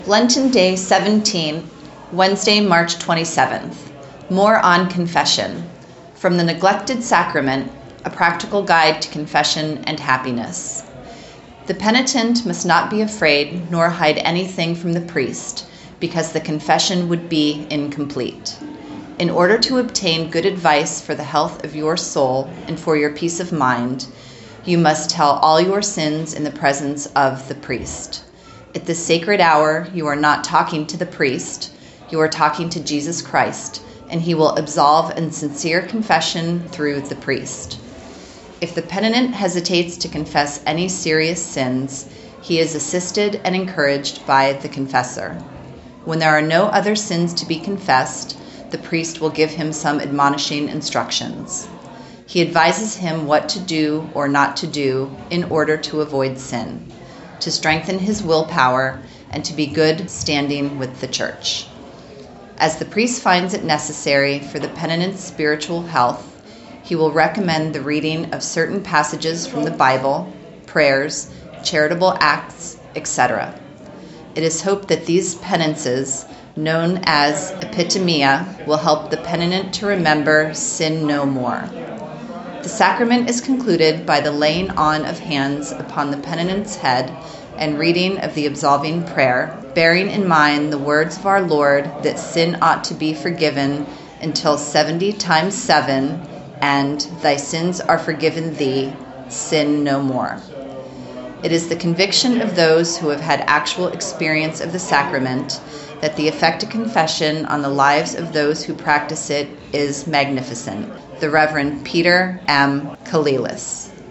Lenten Day 17, Wednesday, March 27th. More on confession. From the Neglected Sacrament, a practical guide to confession and happiness. The penitent must not be afraid nor hide anything from the priest, because the confession would be incomplete. In order to obtain good advice for the health of your soul and for your peace of mind, you must tell all your sins in the presence of the priest. At this sacred hour, you are not talking to the priest, you are talking to Jesus Christ, and he will absolve in sincere confession through the priest. If the penitent hesitates to confess any serious sins, he is assisted and encouraged by the confessor. When there are no other sins to be confessed, the priest will give him some admonishing instructions. He advises him what to do or not to do in order to avoid sin, to strengthen his willpower, and to be good standing with the church. As the priest finds it necessary for the penitent's spiritual health, he will recommend the reading of certain passages from the Bible, prayers, charitable acts, etc. It is hoped that these penances, known as epitomia, will help the penitent to remember sin no more. The sacrament is concluded by the laying on of hands upon the penitent's head and reading of the absolving prayer, bearing in mind the words of our Lord that sin ought to be forgiven until 70 times 7, and thy sins are forgiven thee, sin no more. It is the conviction of those who have had actual experience of the sacrament that the effect of confession on the lives of those who practice it is magnificent. The Reverend Peter M. Kalilis.